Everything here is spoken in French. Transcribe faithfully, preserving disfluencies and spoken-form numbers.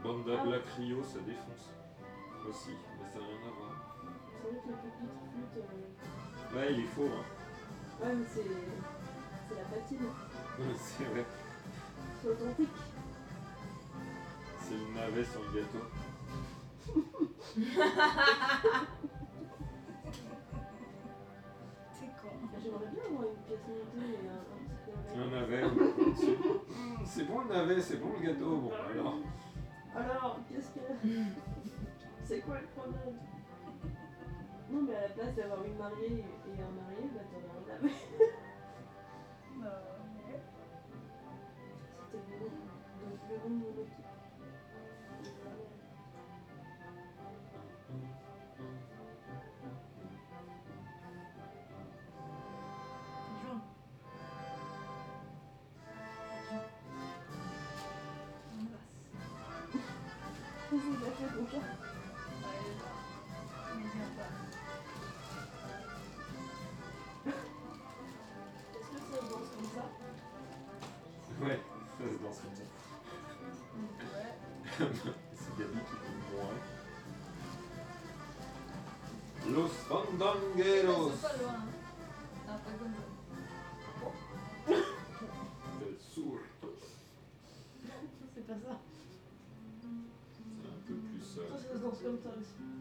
Banda Ah. Black Rio, ça défonce. Aussi, mais ça n'a rien à voir. C'est vrai que le pupitre flûte. Euh... Ouais, il est faux, hein. Ouais, mais c'est. C'est la patine. C'est vrai. C'est authentique. C'est le navet sur le gâteau. C'est con. J'aimerais bien avoir une pièce montée et un, un petit peu. Un navet, on met dessus. Mmh, c'est bon le navet, c'est bon le gâteau. Bon, alors. Alors, qu'est-ce que. C'est quoi le problème? Non, mais à la place d'avoir une mariée et un marié, bah t'aurais un navet. Euh, ouais. C'était le nom, donc le nom de mon équipe. Pigeon. Pigeon. Embrasse. Qu'est-ce que t'as fait ton chat? Ouais, il est là. Mais viens pas. Est-ce que ça se danse comme ça? Ouais, ça se danse comme ça. Ouais. C'est Gabi qui fait moi. Los Fandangueros. C'est pas loin. Non, pas comme ça. Del Sur. C'est pas ça. C'est un peu plus. Ça, Euh... ça se danse comme ça aussi.